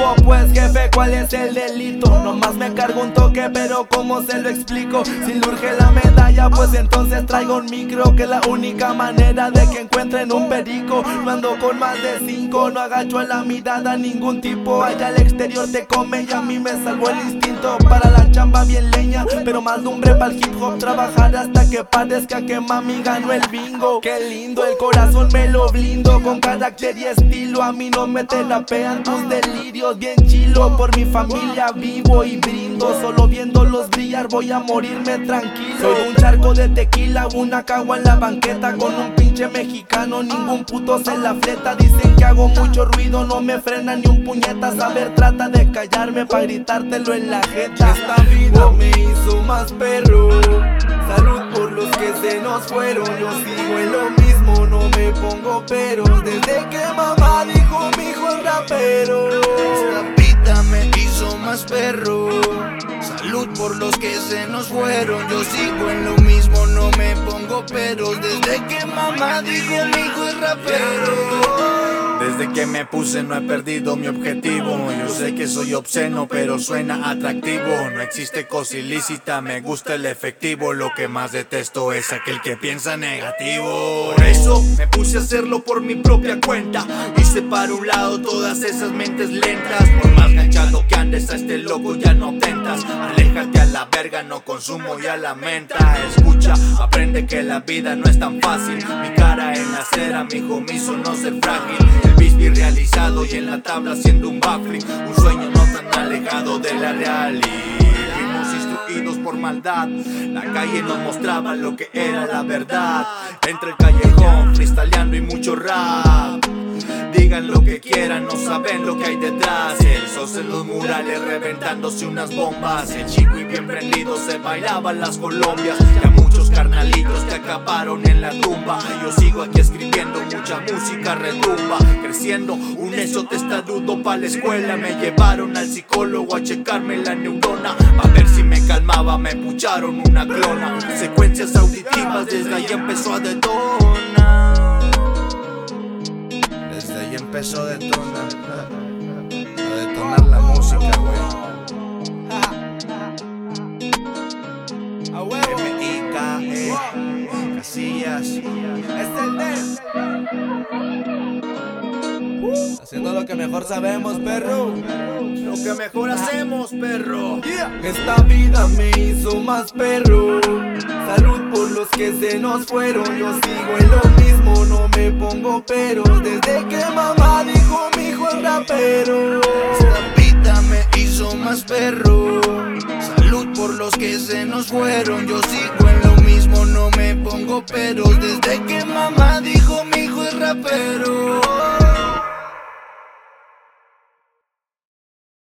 vivo. Pues jefe, ¿cuál es el delito? Nomás me cargo un toque, pero ¿cómo se lo explico? Si le urge la medalla, pues entonces traigo un micro, que es la única manera de que encuentren un perico. No ando con más de 5, no agacho a la mirada a ningún tipo. Allá al exterior te come y a mí me salvó el instinto. Para la chamba bien leña, pero más lumbre para el hip hop. Trabajar hasta que parezca que mami ganó el bingo. Qué lindo, el corazón me lo blindo con carácter y estilo. A mí no me terapean tus delirios, bien chilo. Por mi familia vivo y brindo, solo viéndolos brillar voy a morirme tranquilo. Soy un charco de tequila, una cagua en la banqueta con un pinche mexicano, ningún puto se la fleta. Dicen que hago mucho ruido, no me frena ni un puñetas. A ver, trata de callarme pa' gritártelo en la jeta. Esta vida me hizo más perro. Salud por los que se nos fueron. Yo sigo en lo mismo, no me pongo peros. Desde que mamá dijo mi hijo es rapero. Esta vida me hizo más perro. Salud por los que se nos fueron. Yo sigo en lo mismo, no me pongo peros. Desde que mamá dijo mi hijo es rapero. Desde que me puse no he perdido mi objetivo. Yo sé que soy obsceno pero suena atractivo. No existe cosa ilícita, me gusta el efectivo. Lo que más detesto es aquel que piensa negativo. Por eso me puse a hacerlo por mi propia cuenta. Hice para un lado todas esas mentes lentas. Por más ganchado que andes a este loco ya no tentas. Aléjate a la verga, no consumo ya la menta. Escucha, aprende que la vida no es tan fácil. Mi cara en la acera, mi hijo me hizo no ser frágil. El bisbee realizado y en la tabla haciendo un backflip. Un sueño no tan alejado de la realidad. Fuimos instruidos por maldad. La calle nos mostraba lo que era la verdad. Entre el callejón, freestyleando y mucho rap. Digan lo que quieran, no saben lo que hay detrás. El sos en los murales reventándose unas bombas. El chico y bien prendido se bailaban las colombias. Ya muchos carnalitos que acabaron en la tumba. Yo sigo aquí escribiendo, mucha música retumba. Creciendo, un necio testarudo pa' la escuela. Me llevaron al psicólogo a checarme la neurona. A ver si me calmaba, me pucharon una clona. Secuencias auditivas, desde ahí empezó a detonar. Desde ahí empezó a detonar la música, güey. M.I.K.E. Casillas. Es el de haciendo lo que mejor sabemos, perro. Lo que mejor hacemos, perro. Esta vida me hizo más perro. Salud por los que se nos fueron. Yo sigo en lo mismo, no me pongo peros. Desde que mamá dijo mi hijo es rapero. Esta vida me hizo más perro. Salud por los que se nos fueron. Yo sigo en lo mismo, no me pongo peros. Desde que mamá dijo mi hijo es rapero.